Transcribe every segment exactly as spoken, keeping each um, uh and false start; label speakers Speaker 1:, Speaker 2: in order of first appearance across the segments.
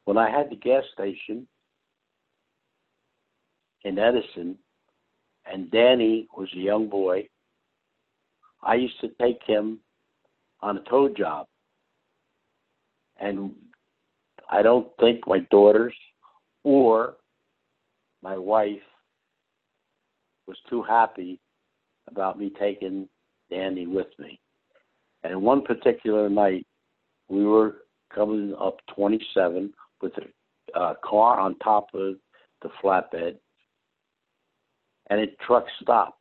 Speaker 1: when I had the gas station in Edison, and Danny was a young boy, I used to take him on a tow job. And I don't think my daughters or my wife was too happy about me taking Danny with me. And one particular night, we were coming up twenty-seven with a uh, car on top of the flatbed, and a truck stopped.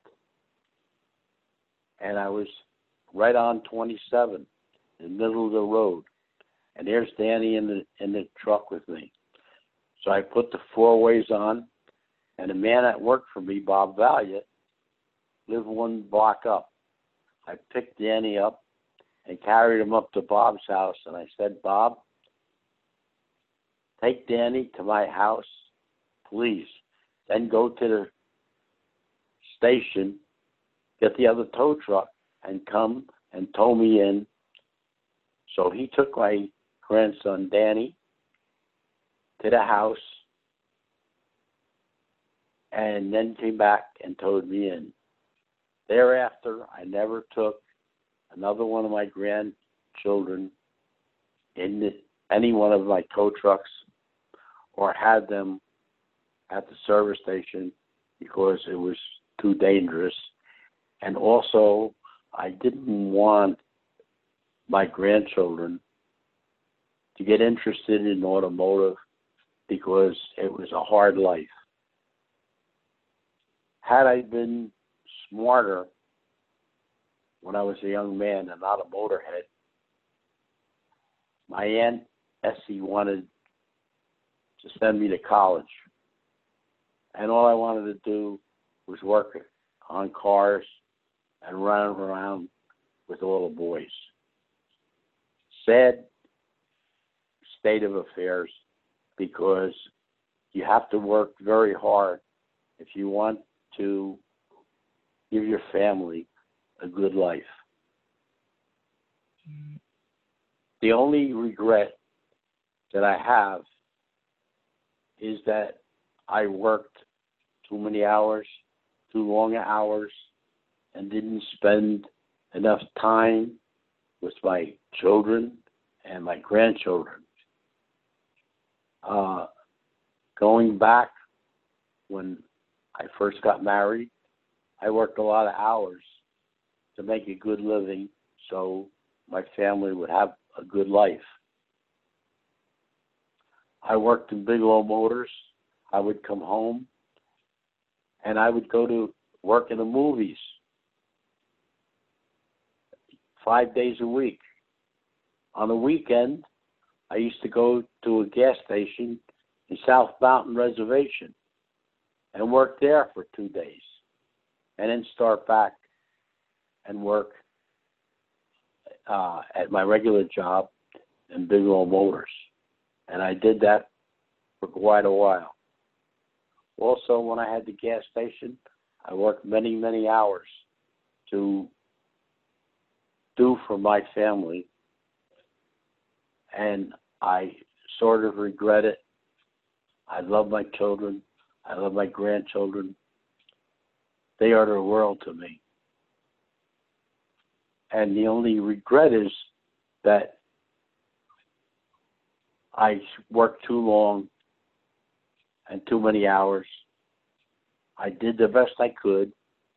Speaker 1: And I was right on twenty-seven, in the middle of the road. And there's Danny in the in the truck with me. So I put the four ways on, and the man that worked for me, Bob Valiant, lived one block up. I picked Danny up and carried him up to Bob's house, and I said, Bob, take Danny to my house, please. Then go to the station, get the other tow truck, and come and tow me in. So he took my grandson, Danny, to the house, and then came back and towed me in. Thereafter, I never took another one of my grandchildren in the, any one of my tow trucks or had them at the service station because it was too dangerous. And also, I didn't want my grandchildren to get interested in automotive because it was a hard life. Had I been smarter when I was a young man and not a motorhead, my Aunt Essie wanted to send me to college. And all I wanted to do was work on cars and run around with the little boys. Sad state of affairs, because you have to work very hard if you want to give your family a good life. Mm. The only regret that I have is that I worked too many hours, too long hours, and didn't spend enough time with my children and my grandchildren. Uh, going back when I first got married, I worked a lot of hours to make a good living so my family would have a good life. I worked in Bigelow Motors. I would come home and I would go to work in the movies five days a week. On the weekend, I used to go to a gas station in South Mountain Reservation and work there for two days and then start back and work uh, at my regular job in Bigelow Motors. And I did that for quite a while. Also, when I had the gas station, I worked many, many hours to do for my family. And I sort of regret it. I love my children. I love my grandchildren. They are the world to me. And the only regret is that I worked too long and too many hours. I did the best I could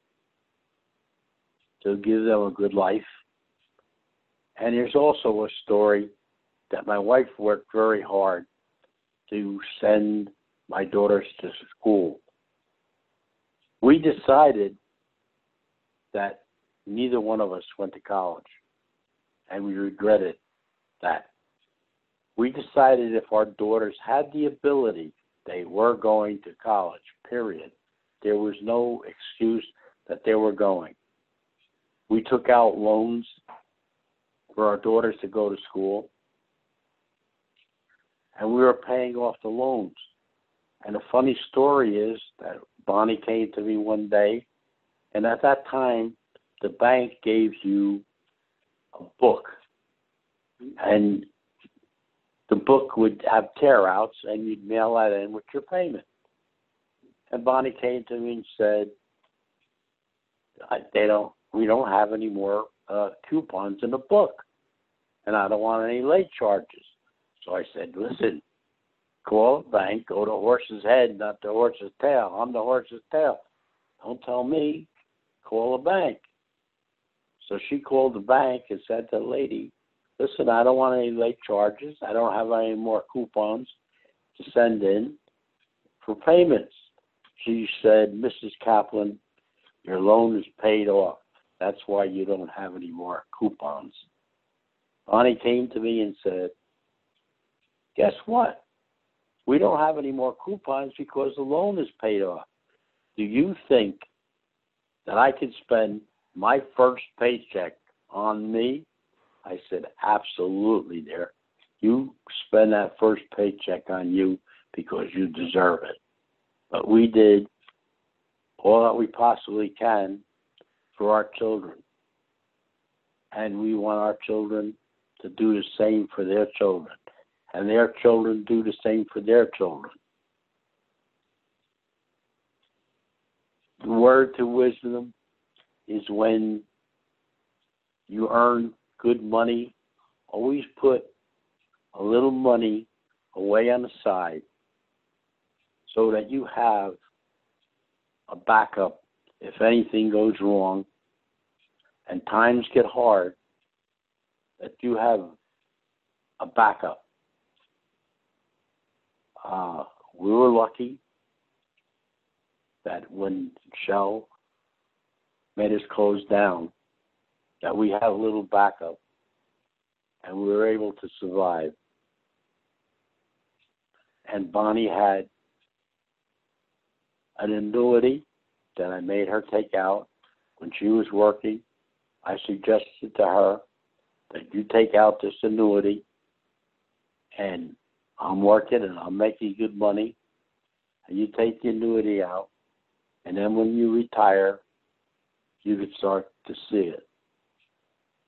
Speaker 1: to give them a good life. And there's also a story that my wife worked very hard to send my daughters to school. We decided that neither one of us went to college, and we regretted that. We decided if our daughters had the ability, they were going to college, period. There was no excuse that they were going. We took out loans for our daughters to go to school, and we were paying off the loans. And the funny story is that Bonnie came to me one day, and at that time, the bank gave you a book, and the book would have tear outs, and you'd mail that in with your payment. And Bonnie came to me and said, I, "They don't. We don't have any more uh, coupons in the book, and I don't want any late charges." So I said, "Listen, call the bank. Go to horse's head, not the horse's tail. I'm the horse's tail. Don't tell me. Call the bank." So she called the bank and said to the lady, "Listen, I don't want any late charges. I don't have any more coupons to send in for payments." She said, "Missus Kaplan, your loan is paid off. That's why you don't have any more coupons." Bonnie came to me and said, "Guess what? We don't have any more coupons because the loan is paid off. Do you think that I could spend my first paycheck on me?" I said, "Absolutely, dear. You spend that first paycheck on you because you deserve it." But we did all that we possibly can for our children. And we want our children to do the same for their children. And their children do the same for their children. The word to wisdom is when you earn good money, always put a little money away on the side so that you have a backup if anything goes wrong and times get hard, that you have a backup. Uh, we were lucky that when Shell made us close down, that we had a little backup and we were able to survive. And Bonnie had an annuity that I made her take out when she was working. I suggested to her that you take out this annuity and I'm working and I'm making good money, and you take the annuity out, and then when you retire, you could start to see it.